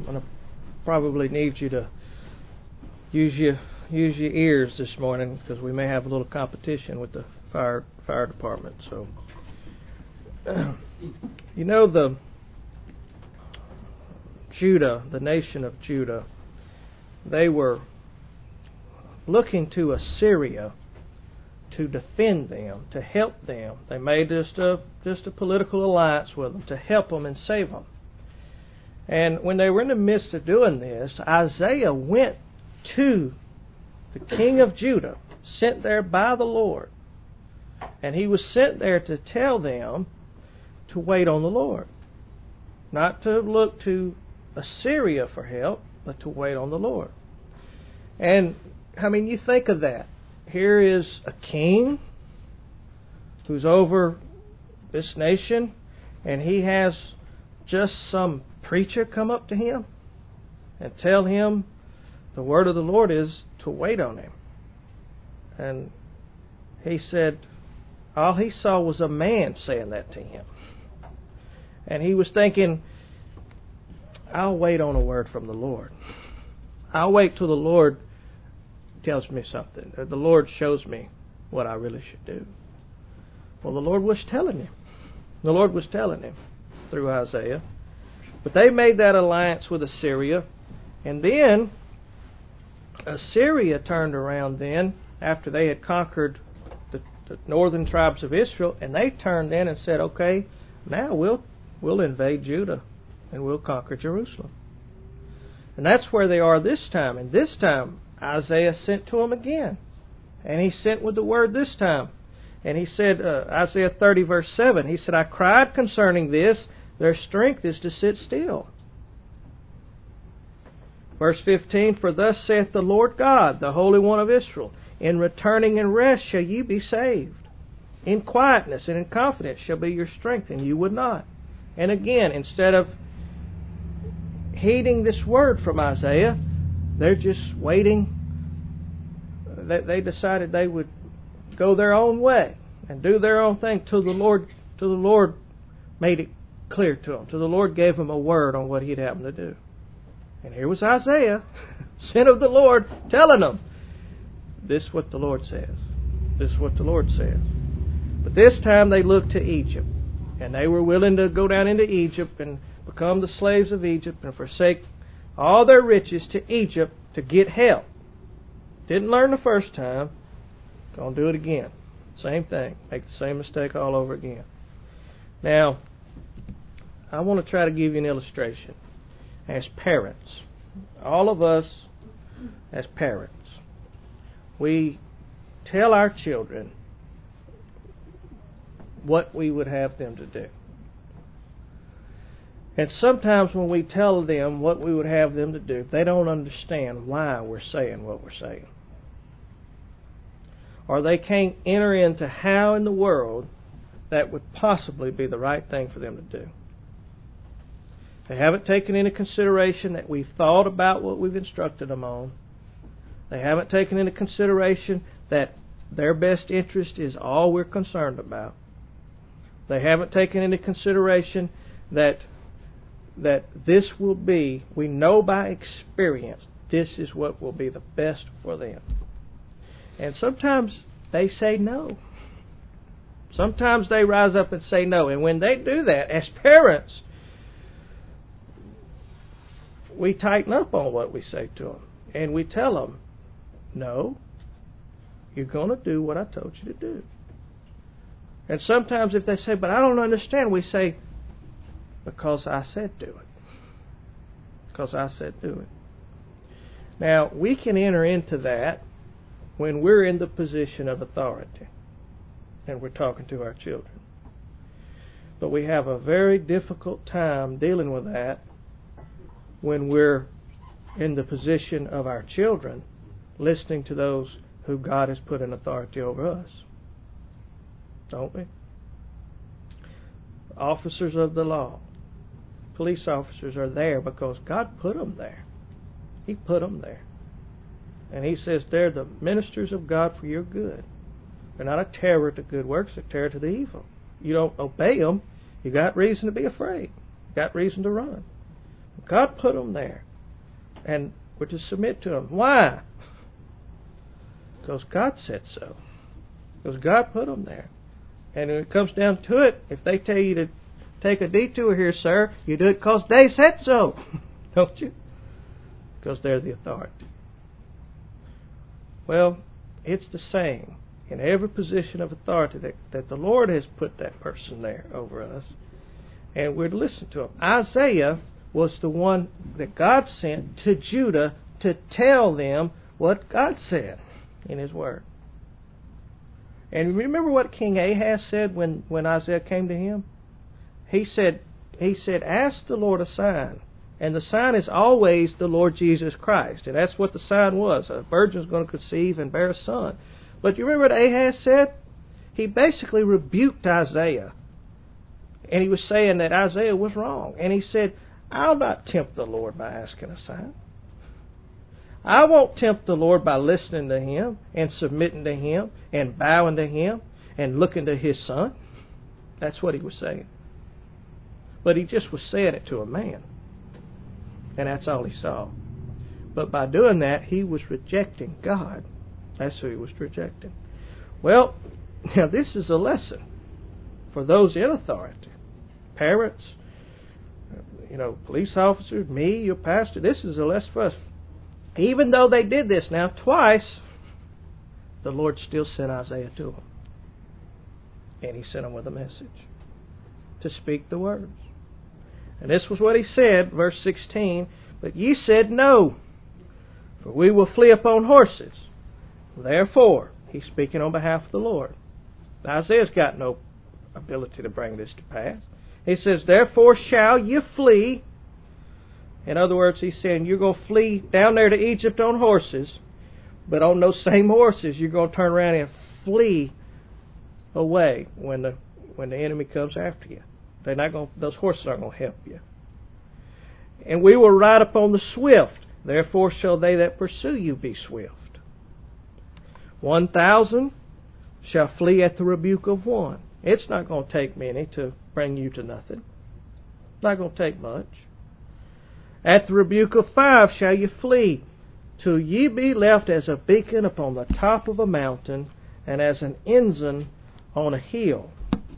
going to probably need you to use your ears this morning, because we may have a little competition with the fire department. So, the nation of Judah, they were looking to Assyria to defend them, to help them. They made just a political alliance with them to help them and save them. And when they were in the midst of doing this, Isaiah went to the king of Judah, sent there by the Lord. And he was sent there to tell them to wait on the Lord. Not to look to Assyria for help, but to wait on the Lord. And, you think of that. Here is a king who's over this nation, and he has just some preacher come up to him and tell him the word of the Lord is to wait on him. And he said all he saw was a man saying that to him. And he was thinking, I'll wait on a word from the Lord. I'll wait till the Lord tells me something. Or the Lord shows me what I really should do. Well, the Lord was telling him. The Lord was telling him through Isaiah. But they made that alliance with Assyria. And then Assyria turned around then, after they had conquered the northern tribes of Israel, and they turned in and said, okay, now we'll invade Judah and we'll conquer Jerusalem. And that's where they are this time. And this time Isaiah sent to them again. And he sent with the word this time. And he said, Isaiah 30 verse 7, he said, I cried concerning this, their strength is to sit still. Verse 15, for thus saith the Lord God, the Holy One of Israel, in returning and rest shall ye be saved. In quietness and in confidence shall be your strength, and you would not. And again, instead of heeding this word from Isaiah, they're just waiting. They decided they would go their own way and do their own thing till the Lord made it clear to them, till the Lord gave them a word on what He'd have them to do. And here was Isaiah, sent of the Lord, telling them, this is what the Lord says. This is what the Lord says. But this time they looked to Egypt, and they were willing to go down into Egypt and become the slaves of Egypt and forsake all their riches to Egypt to get help. Didn't learn the first time. Gonna do it again. Same thing. Make the same mistake all over again. Now, I want to try to give you an illustration. As parents, all of us as parents, we tell our children what we would have them to do. And sometimes when we tell them what we would have them to do, they don't understand why we're saying what we're saying. Or they can't enter into how in the world that would possibly be the right thing for them to do. They haven't taken into consideration that we've thought about what we've instructed them on. They haven't taken into consideration that their best interest is all we're concerned about. They haven't taken into consideration that this will be, we know by experience, this is what will be the best for them. And sometimes they say no. Sometimes they rise up and say no. And when they do that, as parents, we tighten up on what we say to them. And we tell them, no, you're going to do what I told you to do. And sometimes if they say, but I don't understand, we say, because I said do it. Because I said do it. Now, we can enter into that when we're in the position of authority and we're talking to our children. But we have a very difficult time dealing with that when we're in the position of our children, listening to those who God has put in authority over us. Don't we? Officers of the law, police officers are there because God put them there. He put them there. And He says they're the ministers of God for your good. They're not a terror to good works, they're a terror to the evil. You don't obey them, you got reason to be afraid. You got reason to run. God put them there. And we're to submit to them. Why? Because God said so. Because God put them there. And when it comes down to it, if they tell you to take a detour here, sir, you do it because they said so. Don't you? Because they're the authority. Well, it's the same in every position of authority that the Lord has put that person there over us. And we're to listen to him. Isaiah was the one that God sent to Judah to tell them what God said in His Word. And remember what King Ahaz said when Isaiah came to him? He said, ask the Lord a sign. And the sign is always the Lord Jesus Christ. And that's what the sign was. A virgin is going to conceive and bear a son. But you remember what Ahaz said? He basically rebuked Isaiah. And he was saying that Isaiah was wrong. And he said, I'll not tempt the Lord by asking a sign. I won't tempt the Lord by listening to Him and submitting to Him and bowing to Him and looking to His Son. That's what he was saying. But he just was saying it to a man. And that's all he saw. But by doing that, he was rejecting God. That's who he was rejecting. Well, now this is a lesson for those in authority. Parents, police officers, me, your pastor. This is a lesson for us. Even though they did this now twice, the Lord still sent Isaiah to them. And He sent them with a message to speak the words. And this was what He said, verse 16, but ye said no, for we will flee upon horses. Therefore, He's speaking on behalf of the Lord. Now, Isaiah's got no ability to bring this to pass. He says, therefore shall you flee. In other words, he's saying you're going to flee down there to Egypt on horses, but on those same horses you're going to turn around and flee away when the enemy comes after you. Those horses aren't going to help you. And we will ride upon the swift. Therefore shall they that pursue you be swift. 1,000 shall flee at the rebuke of one. It's not going to take many to bring you to nothing. It's not going to take much. At the rebuke of 5 shall you flee, till ye be left as a beacon upon the top of a mountain, and as an ensign on a hill.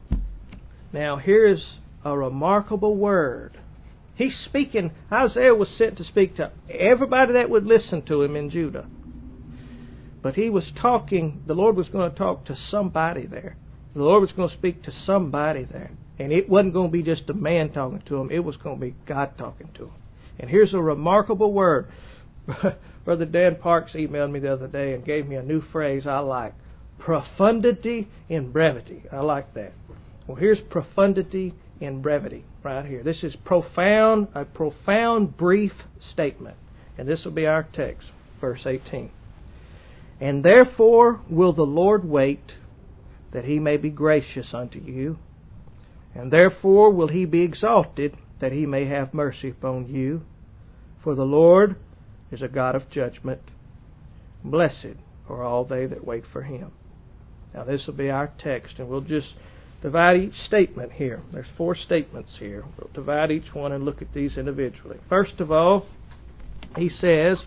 Now here's a remarkable word. He's speaking, Isaiah was sent to speak to everybody that would listen to him in Judah. But he was talking, the Lord was going to talk to somebody there. The Lord was going to speak to somebody there. And it wasn't going to be just a man talking to him, it was going to be God talking to him. And here's a remarkable word. Brother Dan Parks emailed me the other day and gave me a new phrase I like. Profundity in brevity. I like that. Well, here's profundity in brevity right here. This is a profound brief statement. And this will be our text, verse 18. And therefore will the Lord wait, that He may be gracious unto you. And therefore will He be exalted, that He may have mercy upon you. For the Lord is a God of judgment. Blessed are all they that wait for Him. Now this will be our text, and we'll just divide each statement here. There's 4 statements here. We'll divide each one and look at these individually. First of all, he says,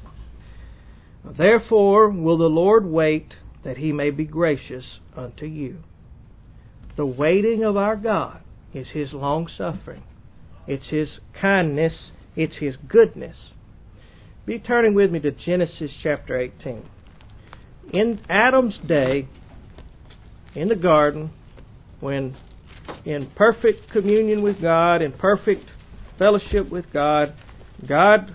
therefore will the Lord wait, that He may be gracious unto you. The waiting of our God is His long-suffering. It's His kindness. It's His goodness. Be turning with me to Genesis chapter 18. In Adam's day, in the garden, when in perfect communion with God, in perfect fellowship with God, God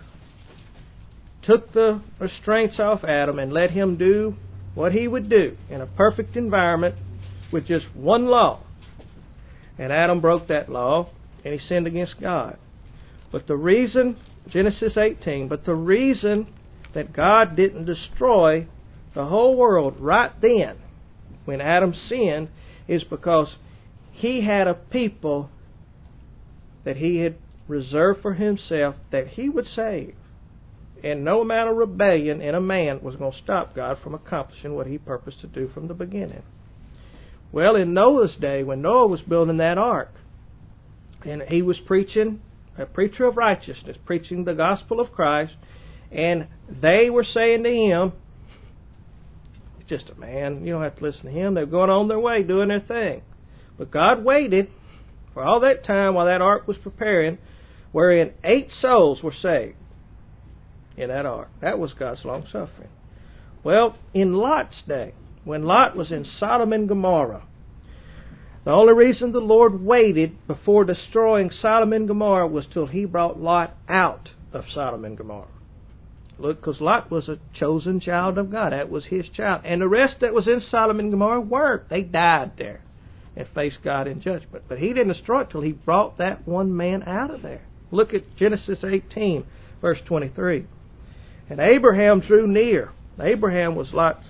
took the restraints off Adam and let him do what he would do in a perfect environment with just one law. And Adam broke that law and he sinned against God. But the reason, Genesis 18, but the reason that God didn't destroy the whole world right then when Adam sinned is because He had a people that He had reserved for Himself that He would save. And no amount of rebellion in a man was going to stop God from accomplishing what He purposed to do from the beginning. Well, in Noah's day, when Noah was building that ark, and he was preaching a preacher of righteousness, preaching the gospel of Christ, and they were saying to him, "He's just a man, you don't have to listen to him." They're going on their way, doing their thing. But God waited for all that time while that ark was preparing, wherein 8 souls were saved in that ark. That was God's long suffering. Well, in Lot's day, when Lot was in Sodom and Gomorrah, the only reason the Lord waited before destroying Sodom and Gomorrah was till He brought Lot out of Sodom and Gomorrah. Look, because Lot was a chosen child of God. That was his child. And the rest that was in Sodom and Gomorrah weren't. They died there and faced God in judgment. But He didn't destroy it till He brought that one man out of there. Look at Genesis 18, verse 23. And Abraham drew near. Abraham was Lot's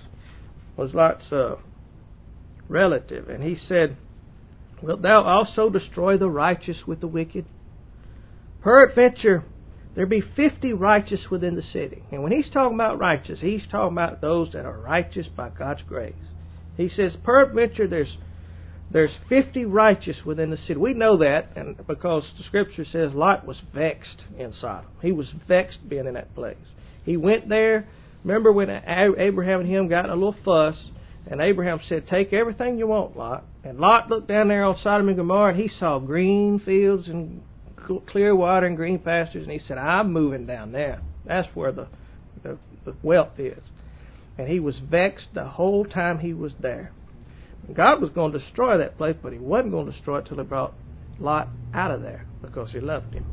relative. And he said, "Wilt thou also destroy the righteous with the wicked? Peradventure, there be 50 righteous within the city." And when he's talking about righteous, he's talking about those that are righteous by God's grace. He says, peradventure, there's 50 righteous within the city. We know that, and because the Scripture says Lot was vexed in Sodom. He was vexed being in that place. He went there. Remember when Abraham and him got in a little fuss, and Abraham said, "Take everything you want, Lot." And Lot looked down there on Sodom and Gomorrah, and he saw green fields and clear water and green pastures, and he said, "I'm moving down there. That's where the wealth is." And he was vexed the whole time he was there. God was going to destroy that place, but He wasn't going to destroy it till He brought Lot out of there because He loved him.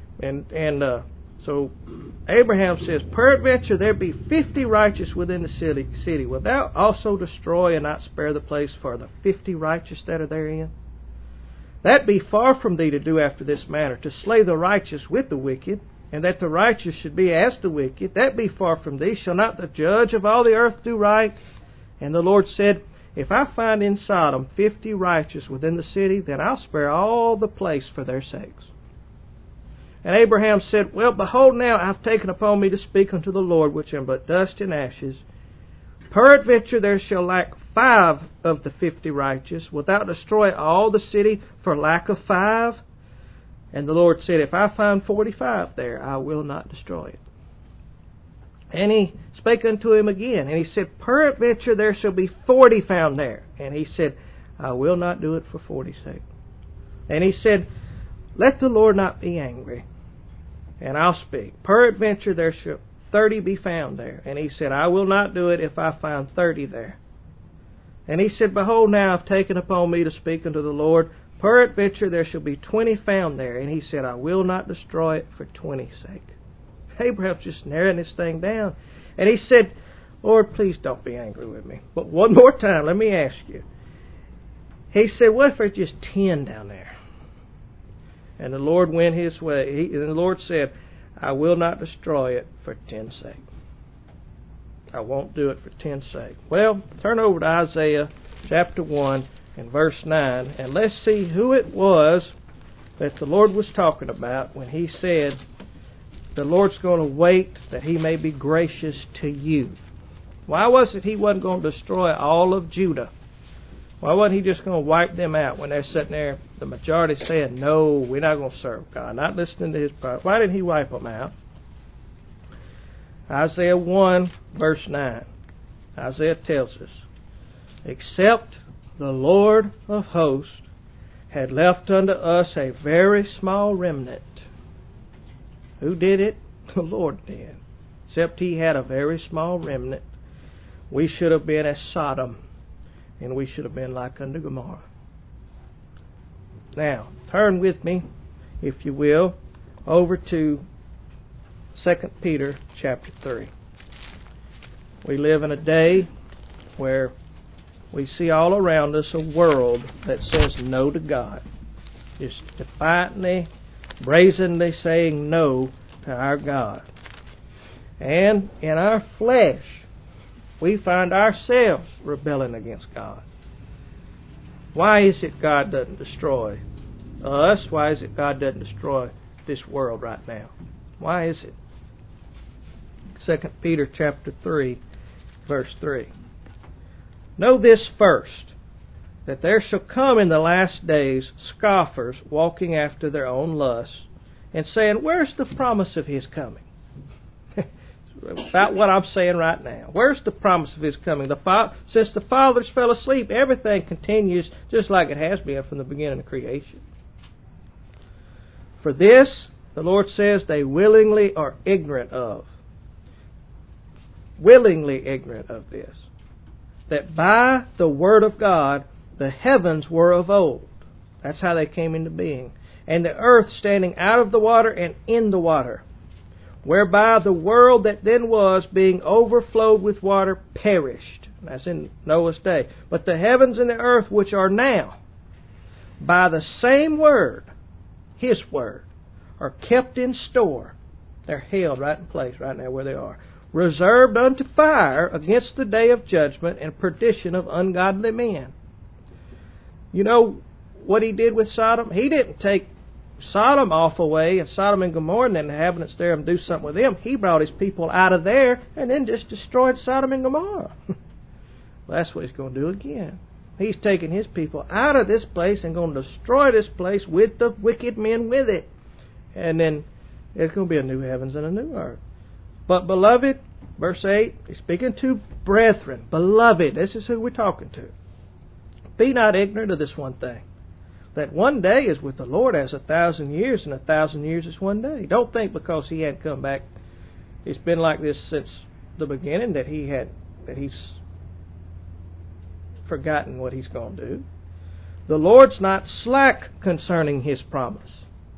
So Abraham says, "Peradventure there be 50 righteous within the city. Wilt thou also destroy and not spare the place for the 50 righteous that are therein? That be far from thee to do after this manner, to slay the righteous with the wicked, and that the righteous should be as the wicked. That be far from thee. Shall not the judge of all the earth do right?" And the Lord said, "If I find in Sodom 50 righteous within the city, then I'll spare all the place for their sakes." And Abraham said, "Well, behold, now I have taken upon me to speak unto the Lord, which am but dust and ashes. Peradventure there shall lack 5 of the 50 righteous. Wilt thou destroy all the city for lack of 5? And the Lord said, "If I find 45 there, I will not destroy it." And He spake unto him again, and He said, "Peradventure there shall be 40 found there." And He said, "I will not do it for 40's sake." And He said, "Let the Lord not be angry, and I'll speak. Peradventure there shall 30 be found there." And He said, "I will not do it if I find 30 there." And He said, "Behold, now I have taken upon me to speak unto the Lord. Peradventure there shall be 20 found there." And He said, "I will not destroy it for 20's sake." Abraham's just narrowing this thing down. And he said, "Lord, please don't be angry with me. But one more time, let me ask you." He said, "What if there's just 10 down there?" And the Lord went His way. And the Lord said, "I will not destroy it for 10's sake. I won't do it for 10's sake." Well, turn over to Isaiah chapter 1 and verse 9, and let's see who it was that the Lord was talking about when He said, the Lord's going to wait that He may be gracious to you. Why was it He wasn't going to destroy all of Judah? Why wasn't He just going to wipe them out when they're sitting there, the majority saying, "No, we're not going to serve God," not listening to His prophet? Why didn't He wipe them out? Isaiah 1, verse 9. Isaiah tells us, "Except the Lord of hosts had left unto us a very small remnant." Who did it? The Lord did. Except He had a very small remnant, we should have been as Sodom, and we should have been like unto Gomorrah. Now, turn with me, if you will, over to 2 Peter chapter 3. We live in a day where we see all around us a world that says no to God. Just defiantly, brazenly saying no to our God. And in our flesh, we find ourselves rebelling against God. Why is it God doesn't destroy us? Why is it God doesn't destroy this world right now? Why is it? 2 Peter chapter 3, verse 3. "Know this first, that there shall come in the last days scoffers walking after their own lusts, and saying, where's the promise of His coming? About what I'm saying right now. Where's the promise of His coming? Since the fathers fell asleep, everything continues just like it has been from the beginning of creation. For this, the Lord says, they willingly are ignorant of. Willingly ignorant of this. That by the Word of God, the heavens were of old. That's how they came into being. And the earth standing out of the water and in the water. Whereby the world that then was, being overflowed with water, perished. That's in Noah's day. But the heavens and the earth which are now, by the same Word, His Word, are kept in store. They're held right in place right now where they are. Reserved unto fire against the day of judgment and perdition of ungodly men. You know what He did with Sodom? He didn't take Sodom off away and Sodom and Gomorrah and the inhabitants there and do something with them. He brought His people out of there and then just destroyed Sodom and Gomorrah. Well, that's what He's going to do again. He's taking His people out of this place and going to destroy this place with the wicked men with it. And then there's going to be a new heavens and a new earth. But beloved, verse 8, He's speaking to brethren. Beloved, this is who we're talking to. Be not ignorant of this one thing, that one day is with the Lord as 1,000 years, and 1,000 years is one day. Don't think because He hadn't come back, it's been like this since the beginning, that He's forgotten what He's going to do. The Lord's not slack concerning His promise,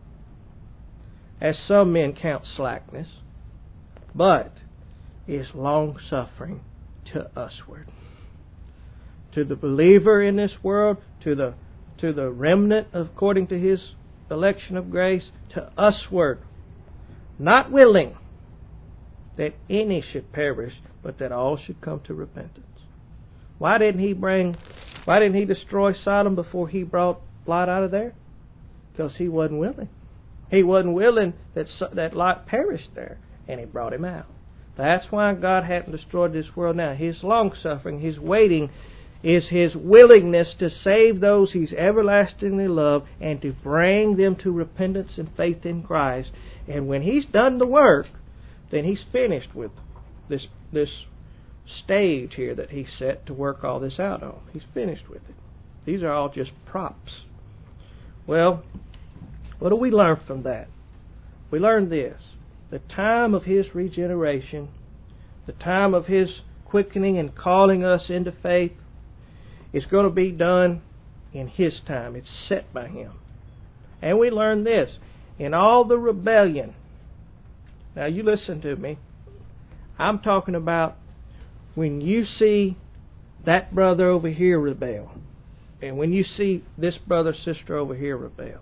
as some men count slackness, but is long-suffering to usward. To the believer in this world, to the remnant according to His election of grace, to usward, not willing that any should perish, but that all should come to repentance. Why didn't He destroy Sodom before He brought Lot out of there? Because He wasn't willing. He wasn't willing that Lot perished there, and He brought him out. That's why God hadn't destroyed this world now. His long-suffering, His waiting, is His willingness to save those He's everlastingly loved and to bring them to repentance and faith in Christ. And when He's done the work, then He's finished with this stage here that He set to work all this out on. He's finished with it. These are all just props. Well, what do we learn from that? We learn this. The time of His regeneration, the time of His quickening and calling us into faith, is going to be done in His time. It's set by Him. And we learn this. In all the rebellion, now you listen to me, I'm talking about when you see that brother over here rebel, and when you see this brother, sister over here rebel,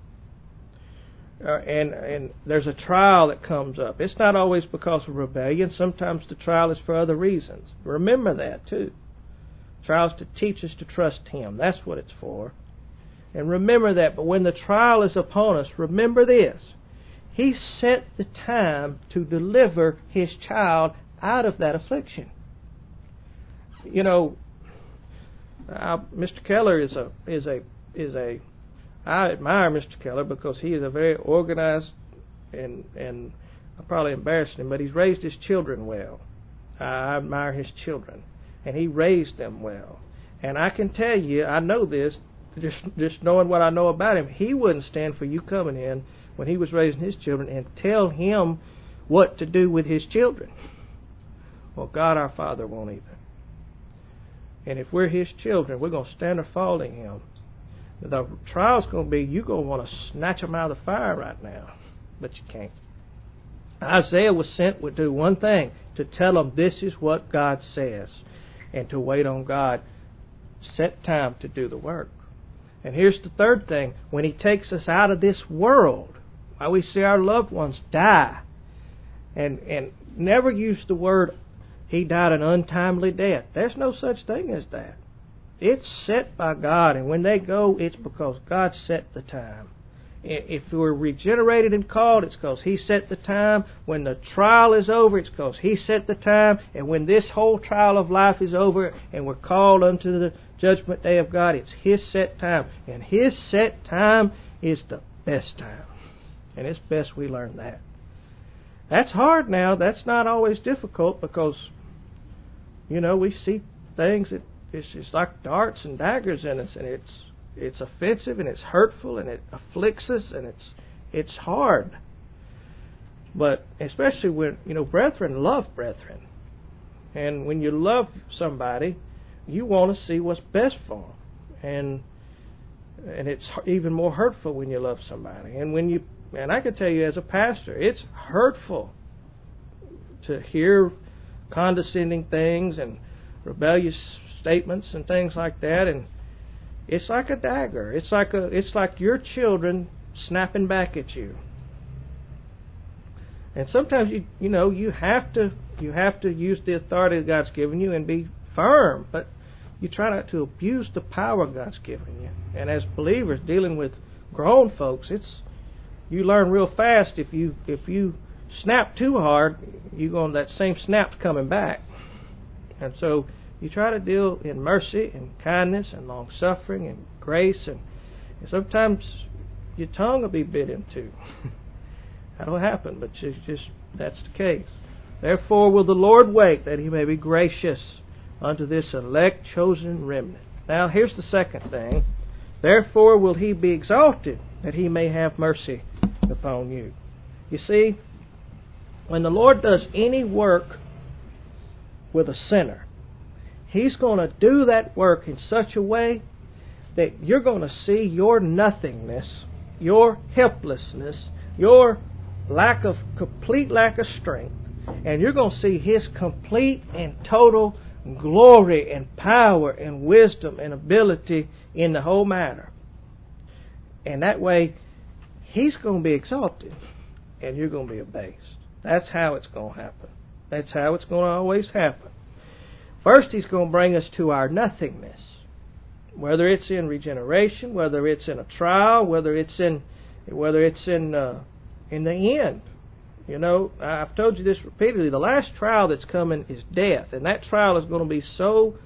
and there's a trial that comes up. It's not always because of rebellion. Sometimes the trial is for other reasons. Remember that too. Trials to teach us to trust Him. That's what it's for. And remember that. But when the trial is upon us, remember this. He set the time to deliver His child out of that affliction. You know, Mr. Keller is a I admire Mr. Keller because he is a very organized, and I'm probably embarrassing him, but he's raised his children well. I admire his children, and he raised them well. And I can tell you, I know this, just knowing what I know about him, he wouldn't stand for you coming in when he was raising his children and tell him what to do with his children. Well, God our Father won't either. And if we're His children, we're going to stand or fall to Him. The trial's going to be, you're going to want to snatch them out of the fire right now. But you can't. Isaiah was sent to do one thing, to tell them this is what God says, and to wait on God, set time to do the work. And here's the third thing. When He takes us out of this world, while we see our loved ones die, and never use the word, He died an untimely death. There's no such thing as that. It's set by God, and when they go, it's because God set the time. If we're regenerated and called, it's because He set the time. When the trial is over, it's because He set the time. And when this whole trial of life is over and we're called unto the judgment day of God, it's His set time. And His set time is the best time. And it's best we learn that. That's hard now. That's not always difficult because, we see things that it's just like darts and daggers in us, and it's offensive and it's hurtful and it afflicts us and it's hard. But especially when, brethren love brethren. And when you love somebody, you want to see what's best for them. And it's even more hurtful when you love somebody. And I can tell you as a pastor, it's hurtful to hear condescending things and rebellious statements and things like that. And it's like a dagger. It's like your children snapping back at you. And sometimes you have to use the authority that God's given you and be firm, but you try not to abuse the power God's given you. And as believers dealing with grown folks, you learn real fast if you snap too hard, that same snap's coming back. And so you try to deal in mercy and kindness and long suffering and grace, and sometimes your tongue will be bitten too. That'll happen, but that's the case. Therefore will the Lord wait, that He may be gracious unto this elect chosen remnant. Now here's the second thing. Therefore will He be exalted, that He may have mercy upon you. You see, when the Lord does any work with a sinner, He's going to do that work in such a way that you're going to see your nothingness, your helplessness, your complete lack of strength, and you're going to see His complete and total glory and power and wisdom and ability in the whole matter. And that way, He's going to be exalted, and you're going to be abased. That's how it's going to happen. That's how it's going to always happen. First, He's going to bring us to our nothingness, whether it's in regeneration, whether it's in a trial, whether it's in the end. I've told you this repeatedly. The last trial that's coming is death, and that trial is going to be so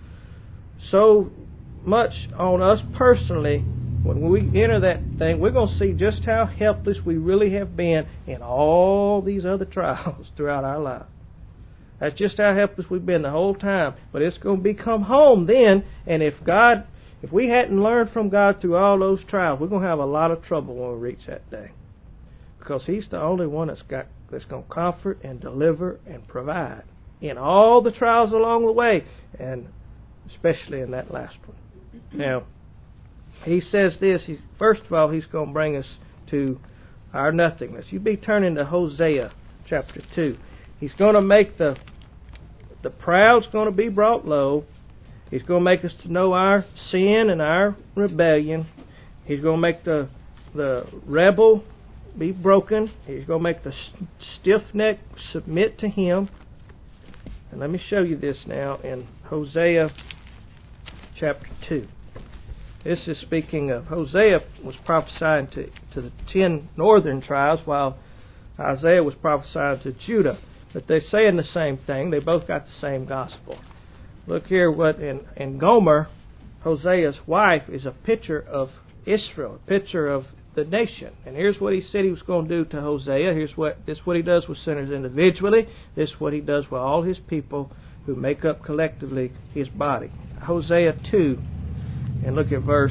much on us personally. When we enter that thing, we're going to see just how helpless we really have been in all these other trials throughout our life. That's just how helpless we've been the whole time. But it's going to become home then, and if we hadn't learned from God through all those trials, we're going to have a lot of trouble when we reach that day. Because He's the only one that's going to comfort and deliver and provide in all the trials along the way, and especially in that last one. Now, He says this. First of all, He's going to bring us to our nothingness. You be turning to Hosea chapter 2. He's going to make the proud's going to be brought low. He's going to make us to know our sin and our rebellion. He's going to make the rebel be broken. He's going to make the stiff-necked submit to Him. And let me show you this now in Hosea chapter 2. This is speaking of Hosea was prophesying to the 10 northern tribes, while Isaiah was prophesying to Judah. But they're saying the same thing. They both got the same gospel. Look here, what in Gomer, Hosea's wife, is a picture of Israel, a picture of the nation. And here's what he said he was going to do to Hosea. This is what he does with sinners individually. This is what he does with all his people who make up collectively his body. Hosea 2, and look at verse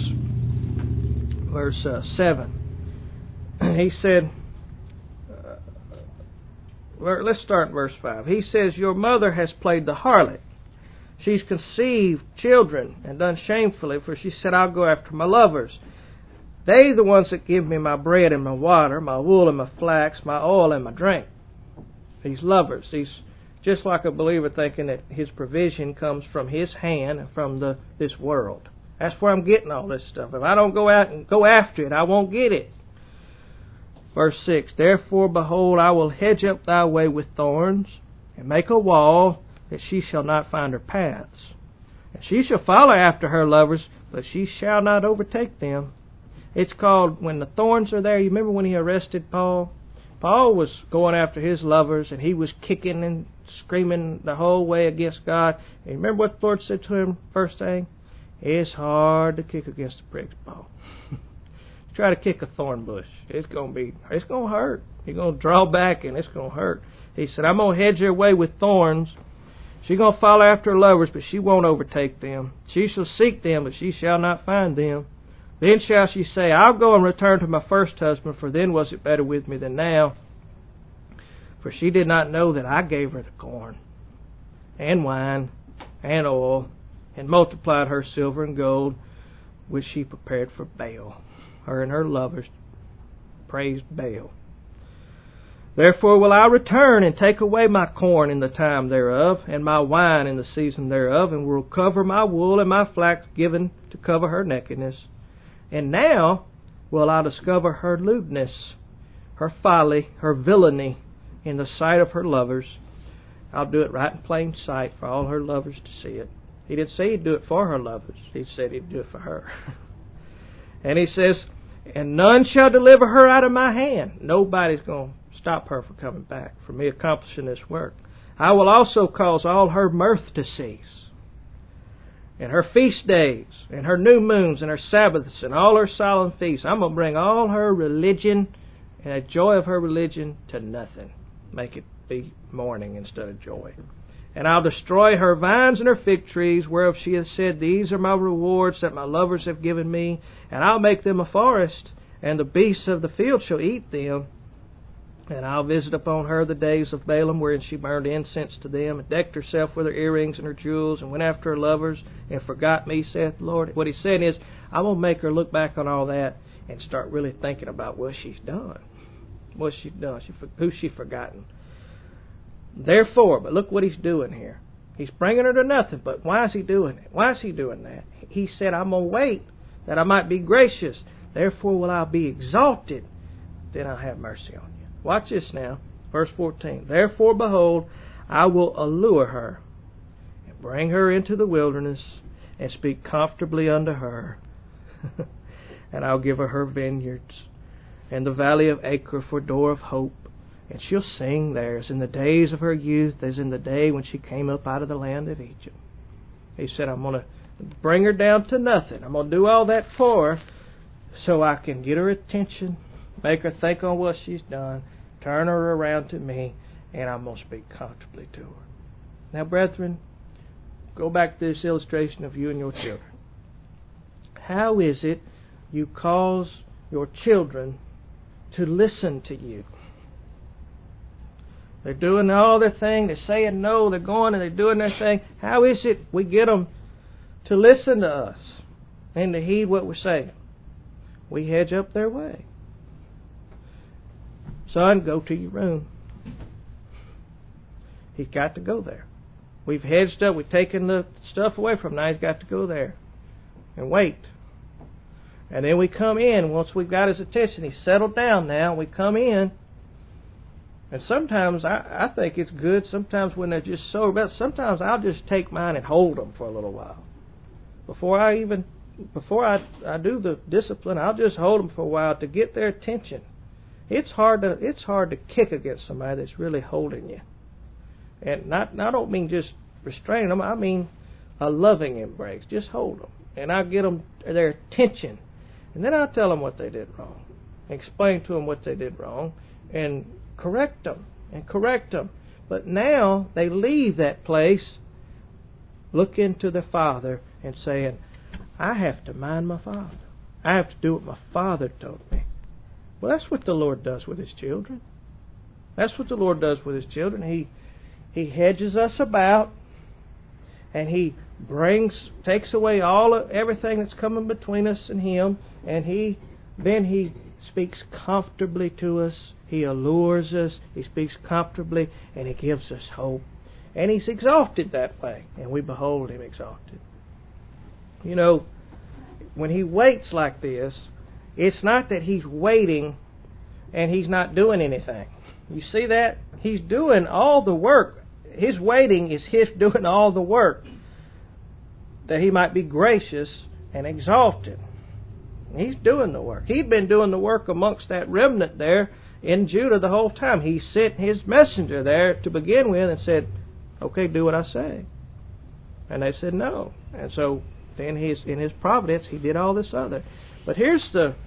7. He said, let's start verse 5. He says, your mother has played the harlot. She's conceived children and done shamefully, for she said, I'll go after my lovers. They the ones that give me my bread and my water, my wool and my flax, my oil and my drink. These lovers. He's just like a believer thinking that his provision comes from his hand and from this world. That's where I'm getting all this stuff. If I don't go out and go after it, I won't get it. Verse 6, therefore, behold, I will hedge up thy way with thorns, and make a wall, that she shall not find her paths. And she shall follow after her lovers, but she shall not overtake them. It's called, when the thorns are there, you remember when he arrested Paul? Paul was going after his lovers, and he was kicking and screaming the whole way against God. And you remember what the Lord said to him first thing? It's hard to kick against the pricks, Paul. try to kick a thorn bush. It's going to hurt. You're going to draw back and it's going to hurt. He said, I'm going to hedge her way with thorns. She's going to follow after her lovers, but she won't overtake them. She shall seek them, but she shall not find them. Then shall she say, I'll go and return to my first husband, for then was it better with me than now. For she did not know that I gave her the corn and wine and oil, and multiplied her silver and gold, which she prepared for Baal. Her and her lovers praised Baal. Therefore will I return and take away my corn in the time thereof, and my wine in the season thereof, and will cover my wool and my flax given to cover her nakedness. And now will I discover her lewdness, her folly, her villainy in the sight of her lovers. I'll do it right in plain sight for all her lovers to see it. He didn't say he'd do it for her lovers. He said he'd do it for her. And he says, and none shall deliver her out of my hand. Nobody's going to stop her from coming back, from me accomplishing this work. I will also cause all her mirth to cease, and her feast days, and her new moons, and her Sabbaths, and all her solemn feasts. I'm going to bring all her religion and the joy of her religion to nothing. Make it be mourning instead of joy. And I'll destroy her vines and her fig trees, whereof she has said, these are my rewards that my lovers have given me. And I'll make them a forest, and the beasts of the field shall eat them. And I'll visit upon her the days of Balaam, wherein she burned incense to them, and decked herself with her earrings and her jewels, and went after her lovers, and forgot me, saith the Lord. What he's saying is, I'm going to make her look back on all that, and start really thinking about what she's done. What she's done. Who she's forgotten. Therefore, but look what he's doing here. He's bringing her to nothing, but why is he doing it? Why is he doing that? He said, I'm going to wait, that I might be gracious. Therefore will I be exalted, then I'll have mercy on you. Watch this now. Verse 14. Therefore, behold, I will allure her, and bring her into the wilderness, and speak comfortably unto her. And I'll give her vineyards, and the valley of Acre for door of hope. And she'll sing there as in the days of her youth, as in the day when she came up out of the land of Egypt. He said, I'm going to bring her down to nothing. I'm going to do all that for her so I can get her attention, make her think on what she's done, turn her around to me, and I'm going to speak comfortably to her. Now, brethren, go back to this illustration of you and your children. How is it you cause your children to listen to you? They're doing all their thing. They're saying no. They're going and they're doing their thing. How is it we get them to listen to us and to heed what we're saying? We hedge up their way. Son, go to your room. He's got to go there. We've hedged up. We've taken the stuff away from him. Now he's got to go there and wait. And then we come in. Once we've got his attention, he's settled down now. We come in. And sometimes I think it's good. Sometimes when they're just so rebellious, sometimes I'll just take mine and hold them for a little while. Before I do the discipline, I'll just hold them for a while to get their attention. It's hard to kick against somebody that's really holding you. And I don't mean just restraining them. I mean a loving embrace. Just hold them. And I'll get them their attention. And then I'll tell them what they did wrong. Explain to them what they did wrong. And correct them. But now they leave that place, look into their father and saying, I have to mind my father. I have to do what my father told me. Well, that's what the Lord does with his children. That's what the Lord does with his children. He hedges us about, and he takes away everything that's coming between us and him, and then he speaks comfortably to us. He allures us. He speaks comfortably, and he gives us hope. And he's exalted that way, and we behold him exalted. You know, when he waits like this, it's not that he's waiting and he's not doing anything. You see that? He's doing all the work. His waiting is his doing all the work, that he might be gracious and exalted. He's doing the work. He'd been doing the work amongst that remnant there in Judah the whole time. He sent his messenger there to begin with and said, okay, do what I say. And they said no. And so then in his providence, he did all this other. But here's the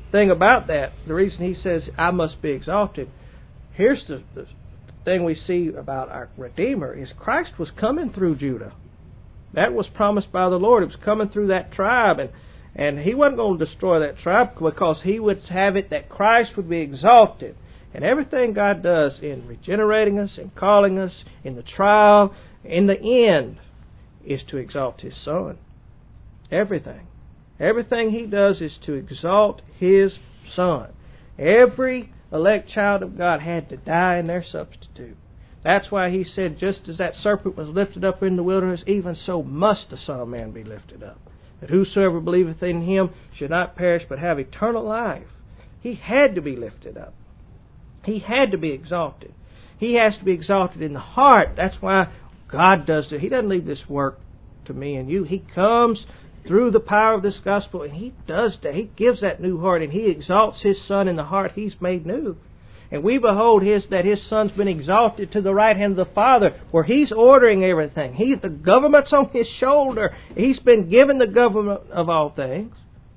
thing about that, the reason he says, I must be exalted, here's the thing we see about our Redeemer, is Christ was coming through Judah. That was promised by the Lord. It was coming through that tribe, and he wasn't going to destroy that tribe because he would have it that Christ would be exalted. And everything God does in regenerating us, in calling us, in the trial, in the end, is to exalt His Son. Everything. Everything He does is to exalt His Son. Every elect child of God had to die in their substitute. That's why He said, just as that serpent was lifted up in the wilderness, even so must the Son of Man be lifted up, that whosoever believeth in Him should not perish but have eternal life. He had to be lifted up. He had to be exalted. He has to be exalted in the heart. That's why God does it. He doesn't leave this work to me and you. He comes through the power of this gospel, and He does that. He gives that new heart, and He exalts His Son in the heart He's made new. And we behold that His Son's been exalted to the right hand of the Father, where He's ordering everything. The government's on His shoulder. He's been given the government of all things.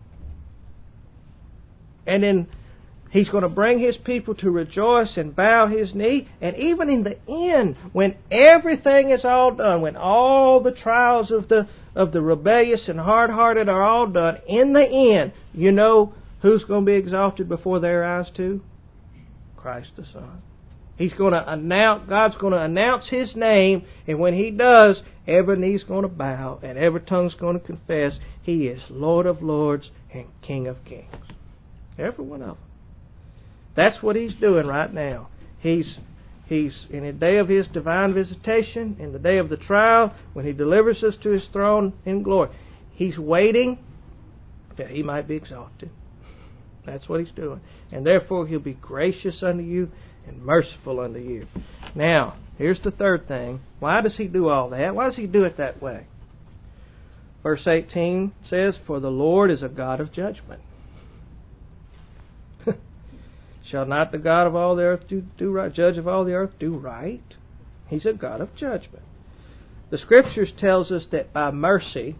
And then He's going to bring His people to rejoice and bow His knee. And even in the end, when everything is all done, when all the trials of the rebellious and hard-hearted are all done, in the end, you know who's going to be exalted before their eyes too? Christ the Son. God's going to announce His name, and when He does, every knee's going to bow, and every tongue's going to confess He is Lord of lords and King of kings. Every one of them. That's what He's doing right now. He's in the day of His divine visitation, in the day of the trial, when He delivers us to His throne in glory. He's waiting that He might be exalted. That's what He's doing. And therefore He'll be gracious unto you and merciful unto you. Now, here's the third thing. Why does He do all that? Why does He do it that way? Verse 18 says, For the Lord is a God of judgment. Shall not the God of all the earth do right, judge of all the earth do right? He's a God of judgment. The Scriptures tells us that by mercy,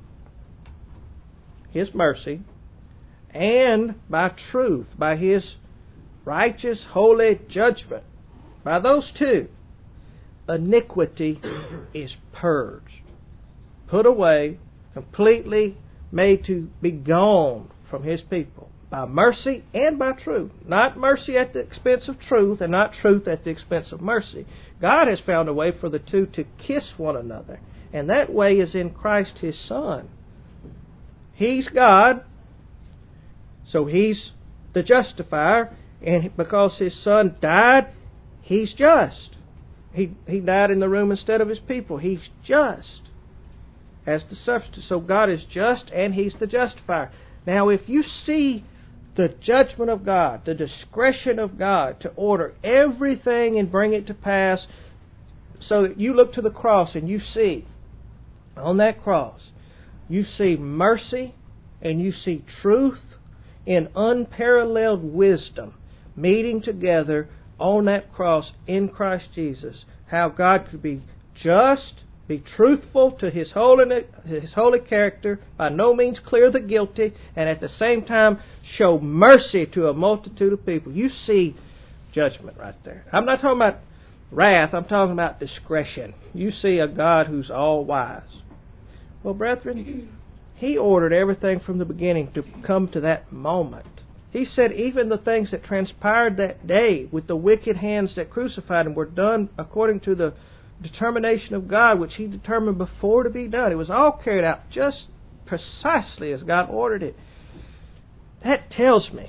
His mercy, and by truth, by His righteous, holy judgment, by those two, iniquity is purged, put away, completely made to be gone from His people. By mercy and by truth. Not mercy at the expense of truth, and not truth at the expense of mercy. God has found a way for the two to kiss one another. And that way is in Christ His Son. He's God, so He's the justifier, and because His Son died, He's just. He died in the room instead of His people. He's just as the substitute. So God is just, and He's the justifier. Now, if you see the judgment of God, the discretion of God to order everything and bring it to pass, so that you look to the cross and you see, on that cross, you see mercy and you see truth in unparalleled wisdom meeting together on that cross in Christ Jesus. How God could be just, be truthful to His holy character, by no means clear the guilty, and at the same time show mercy to a multitude of people. You see judgment right there. I'm not talking about wrath, I'm talking about discretion. You see a God who's all wise. Well, brethren, He ordered everything from the beginning to come to that moment. He said even the things that transpired that day with the wicked hands that crucified Him were done according to the determination of God, which He determined before to be done. It was all carried out just precisely as God ordered it. That tells me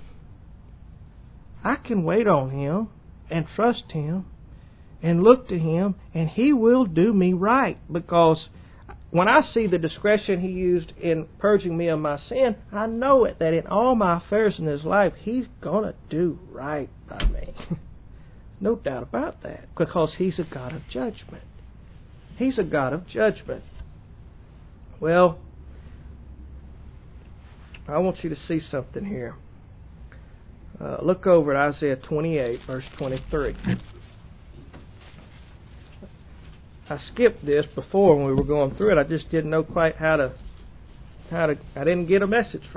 I can wait on Him and trust Him and look to Him, and He will do me right, because when I see the discretion He used in purging me of my sin, I know it, that in all my affairs in this life, He's going to do right by me. No doubt about that, because He's a God of judgment. He's a God of judgment. Well, I want you to see something here. Look over at Isaiah 28, verse 23. I skipped this before when we were going through it. I just didn't know quite how to I didn't get a message from it.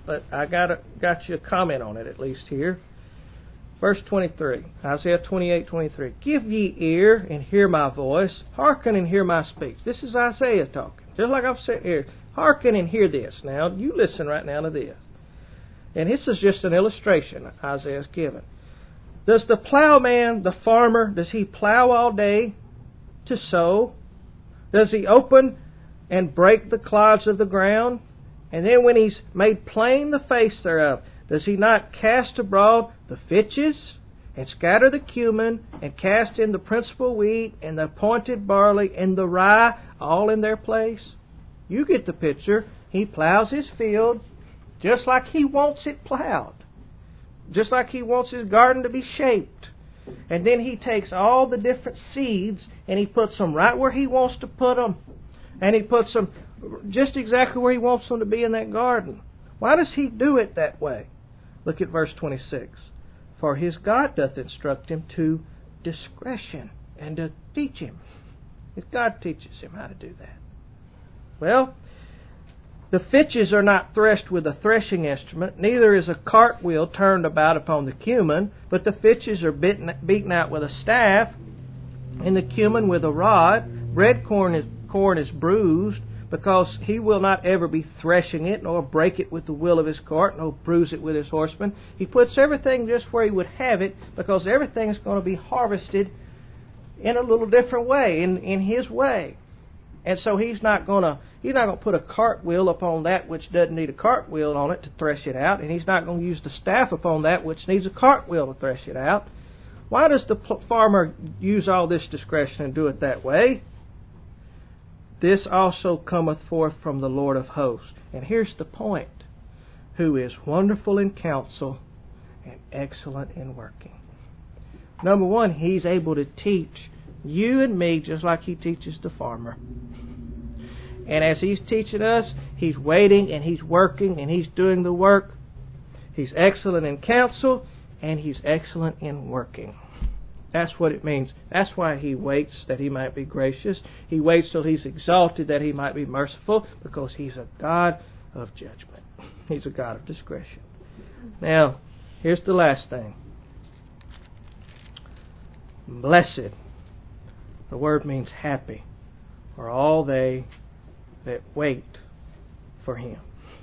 but I got you a comment on it at least here. Verse 23, Isaiah 28:23. Give ye ear and hear my voice. Hearken and hear my speech. This is Isaiah talking. Just like I've said here. Hearken and hear this. Now, you listen right now to this. And this is just an illustration Isaiah's given. Does the plowman, the farmer, does he plow all day to sow? Does he open and break the clods of the ground? And then when he's made plain the face thereof, does he not cast abroad the fitches, and scatter the cumin, and cast in the principal wheat, and the appointed barley, and the rye, all in their place? You get the picture. He plows his field just like he wants it plowed. Just like he wants his garden to be shaped. And then he takes all the different seeds, and he puts them right where he wants to put them. And he puts them just exactly where he wants them to be in that garden. Why does he do it that way? Look at verse 26. For his God doth instruct him to discretion and to teach him. His God teaches him how to do that. Well, the fitches are not threshed with a threshing instrument, neither is a cartwheel turned about upon the cumin, but the fitches are beaten out with a staff, and the cumin with a rod. Bread corn is bruised, because he will not ever be threshing it, nor break it with the wheel of his cart, nor bruise it with his horsemen. He puts everything just where he would have it, because everything is going to be harvested in a little different way, in his way. And so he's not going to put a cartwheel upon that which doesn't need a cartwheel on it to thresh it out, and he's not going to use the staff upon that which needs a cartwheel to thresh it out. Why does the farmer use all this discretion and do it that way? This also cometh forth from the Lord of hosts. And here's the point. Who is wonderful in counsel and excellent in working. Number one, he's able to teach you and me just like he teaches the farmer. And as he's teaching us, he's waiting and he's working and he's doing the work. He's excellent in counsel and he's excellent in working. That's what it means. That's why he waits, that he might be gracious. He waits till he's exalted, that he might be merciful, because he's a God of judgment. He's a God of discretion. Now, here's the last thing. Blessed. The word means happy, are all they that wait for him.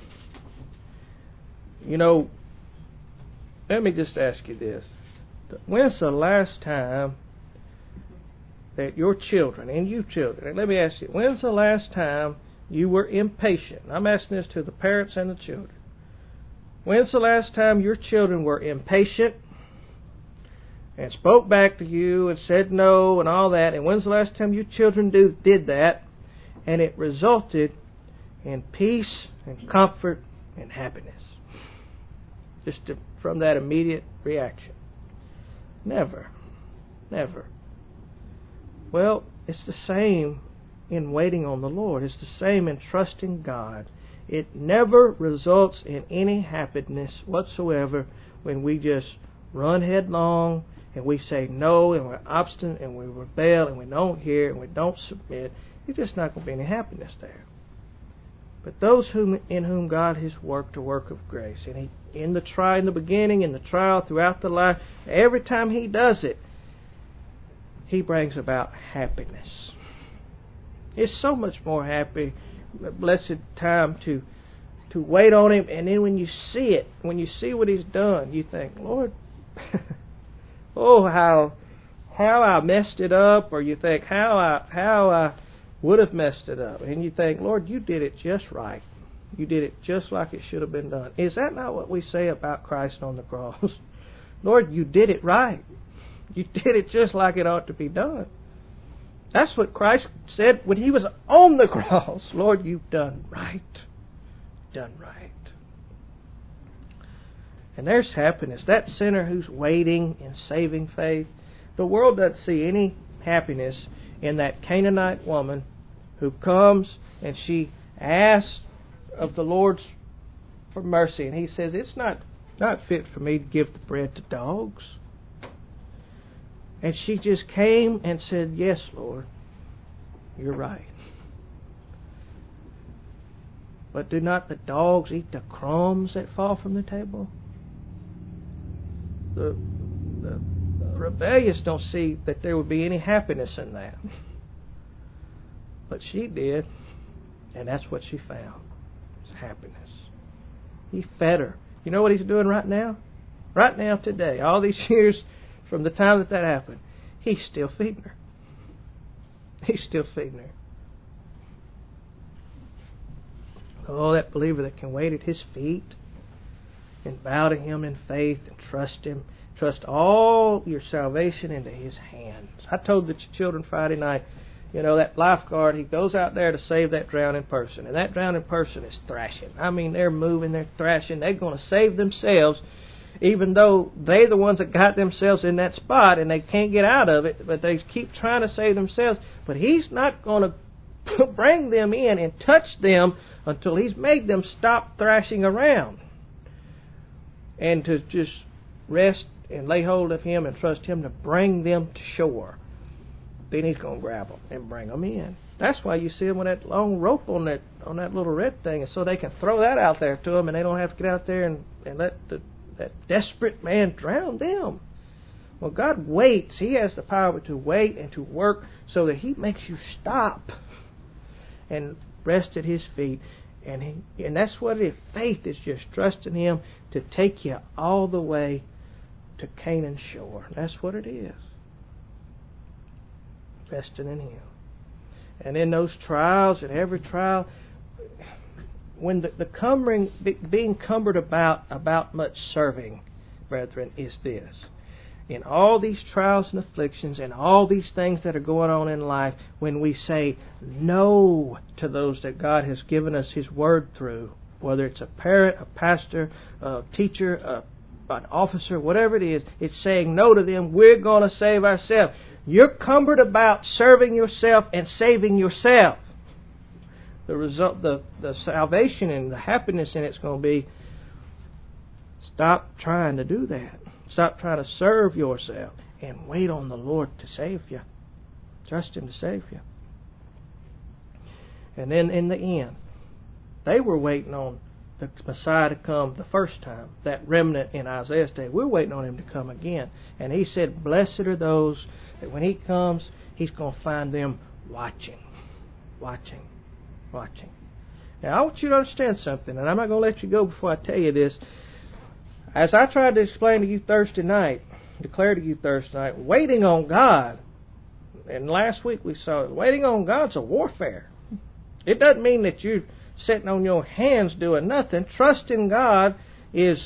You know, let me just ask you this. When's the last time that your children, and you children, let me ask you, when's the last time you were impatient? I'm asking this to the parents and the children. When's the last time your children were impatient and spoke back to you and said no and all that? And when's the last time your children did that and it resulted in peace and comfort and happiness? Just from that immediate reaction. Never. Never. Well, it's the same in waiting on the Lord. It's the same in trusting God. It never results in any happiness whatsoever when we just run headlong and we say no and we're obstinate and we rebel and we don't hear and we don't submit. It's just not going to be any happiness there. But those in whom God has worked a work of grace, and He in the beginning, in the trial, throughout the life, every time He does it, He brings about happiness. It's so much more happy, blessed time to wait on Him, and then when you see it, when you see what He's done, you think, Lord, oh how I messed it up, or you think how I would have messed it up, and you think, Lord, you did it just right. You did it just like it should have been done. Is that not what we say about Christ on the cross? Lord, you did it right. You did it just like it ought to be done. That's what Christ said when He was on the cross. Lord, you've done right. Done right. And there's happiness. That sinner who's waiting in saving faith, the world doesn't see any happiness in that Canaanite woman who comes and she asks of the Lord for mercy. And He says, it's not fit for me to give the bread to dogs. And she just came and said, yes, Lord, you're right. But do not the dogs eat the crumbs that fall from the table? The rebellious don't see that there would be any happiness in that. But she did, and that's what she found. It's happiness. He fed her. You know what He's doing right now? Right now, today, all these years from the time that happened, He's still feeding her. He's still feeding her. Oh, that believer that can wait at His feet and bow to Him in faith and trust Him. Trust all your salvation into His hands. I told the children Friday night, that lifeguard, he goes out there to save that drowning person. And that drowning person is thrashing. I mean, they're moving, they're thrashing. They're going to save themselves, even though they're the ones that got themselves in that spot and they can't get out of it. But they keep trying to save themselves. But He's not going to bring them in and touch them until He's made them stop thrashing around. And to just rest and lay hold of Him and trust Him to bring them to shore. Then He's going to grab them and bring them in. That's why you see them with that long rope on that little red thing, so they can throw that out there to them, and they don't have to get out there and let that desperate man drown them. Well, God waits. He has the power to wait and to work so that He makes you stop and rest at His feet. And that's what it is. Faith is just trusting Him to take you all the way to Canaan shore. That's what it is. Resting in Him. And in those trials, in every trial, when being cumbered about much serving, brethren, is this. In all these trials and afflictions and all these things that are going on in life, when we say no to those that God has given us His Word through, whether it's a parent, a pastor, a teacher, an officer, whatever it is, it's saying no to them. We're going to save ourselves. You're cumbered about serving yourself and saving yourself. The result, the salvation and the happiness in it's going to be, stop trying to do that. Stop trying to serve yourself and wait on the Lord to save you. Trust Him to save you. And then in the end, they were waiting on the Messiah to come the first time, that remnant in Isaiah's day. We're waiting on Him to come again. And He said, blessed are those that when He comes, He's going to find them watching. Watching. Watching. Now, I want you to understand something, and I'm not going to let you go before I tell you this. As I tried to explain to you Thursday night, declare to you Thursday night, waiting on God, and last week we saw it, waiting on God's a warfare. It doesn't mean that you're sitting on your hands doing nothing. Trusting God is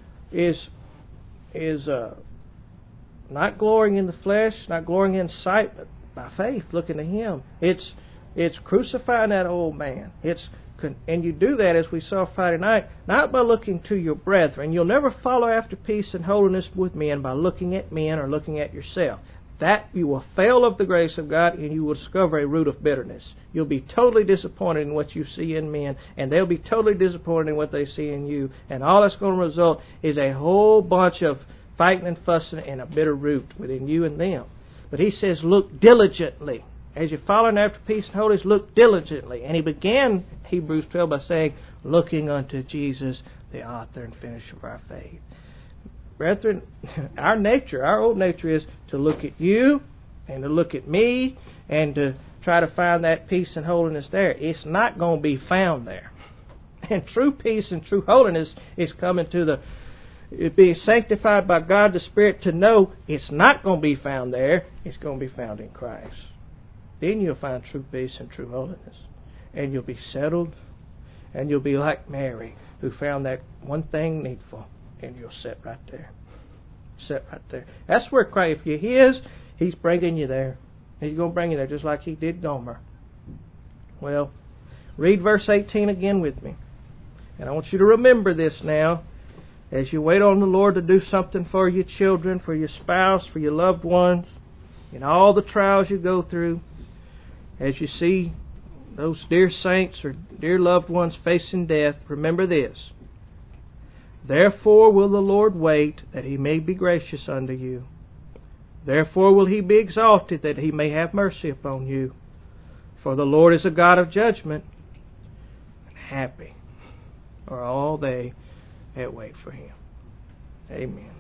not glorying in the flesh, not glorying in sight, but by faith, looking to Him. It's crucifying that old man. And you do that, as we saw Friday night, not by looking to your brethren. You'll never follow after peace and holiness with men by looking at men or looking at yourself. That you will fail of the grace of God, and you will discover a root of bitterness. You'll be totally disappointed in what you see in men, and they'll be totally disappointed in what they see in you. And all that's going to result is a whole bunch of fighting and fussing and a bitter root within you and them. But He says, look diligently. As you're following after peace and holiness, look diligently. And He began Hebrews 12 by saying, looking unto Jesus, the author and finisher of our faith. Brethren, our old nature is to look at you and to look at me and to try to find that peace and holiness there. It's not going to be found there. And true peace and true holiness is coming to being sanctified by God the Spirit to know it's not going to be found there. It's going to be found in Christ. Then you'll find true peace and true holiness. And you'll be settled. And you'll be like Mary, who found that one thing needful. And you'll sit right there. Sit right there. That's where Christ, if you're His, He's bringing you there. He's going to bring you there just like He did Gomer. Well, read verse 18 again with me. And I want you to remember this now. As you wait on the Lord to do something for your children, for your spouse, for your loved ones, in all the trials you go through, as you see those dear saints or dear loved ones facing death, remember this. Therefore will the Lord wait, that He may be gracious unto you. Therefore will He be exalted, that He may have mercy upon you. For the Lord is a God of judgment. Happy are all they that wait for Him. Amen.